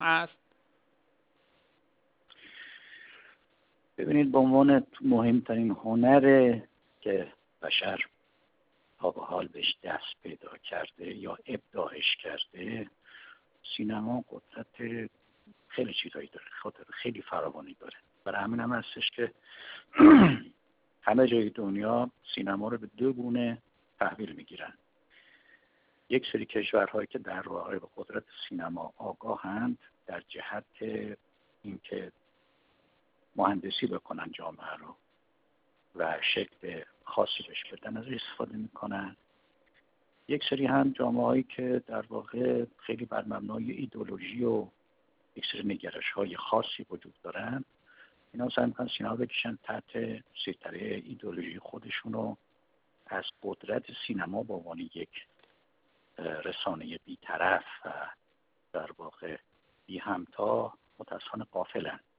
هست؟ ببینید، به عنوان مهمترین هنر که بشر تا به حال بهش دست پیدا کرده یا ابداعش کرده، سینما قدرت خیلی چیزایی داره، خیلی فراوانی داره. برای همین هم هستش که همه جای دنیا سینما رو به دو گونه تحویل میگیرن. یک سری کشورهایی که در واقع به قدرت سینما آگاهند در جهت اینکه مهندسی بکنن جامعه رو و شکل خاصی بهش بدن، از استفاده میکنن. یک سری هم جامعه‌هایی که در واقع خیلی بر مبنای ایدئولوژی و یک سری نگرش‌های خاصی وجود دارن، اینا سعی میکنن سینما بکشن تحت سیطره ایدئولوژی خودشون رو از قدرت سینما به عنوان یک رسانه بی‌طرف و در واقع بی همتا متاسفانه غافلن.